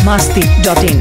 biharmasti.in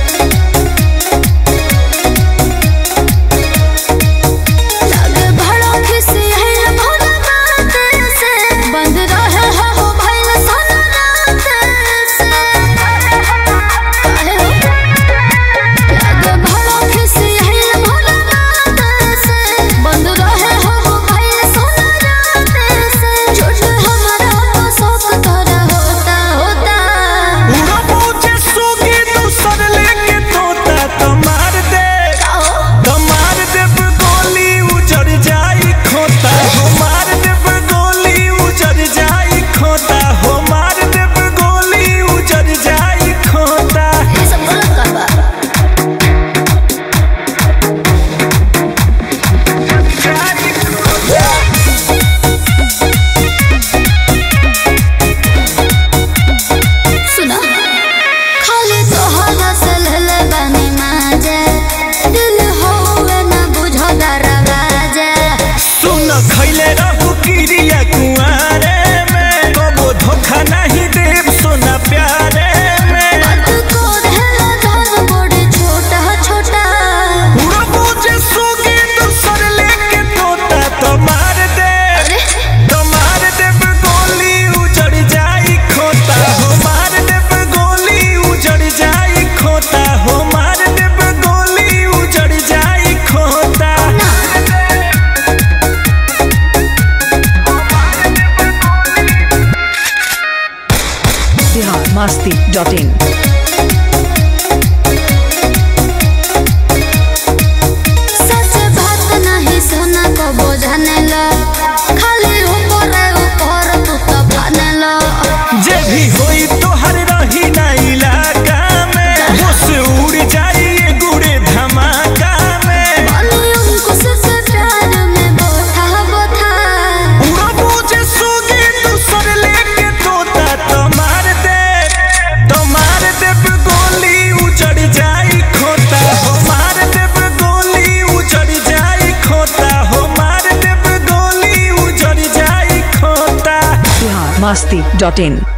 biharmasti.in सच बात नहीं सुना को बोझने लो खाली ऊपर ऊपर तू तो बने लो जे भी होई तो हर रही ना इलाका में वो से उड़ जाई ये गुड़े धमाका में बनी उनको से प्यार में बोथा बोथा उड़ा मुझे सोगे तू सर लेके तोता तो मार दे गोली उजड़ जाई खोता हो मार दे गोली उजड़ जाई खोता हो मार दे गोली उजड़ जाई खोता biharmasti.in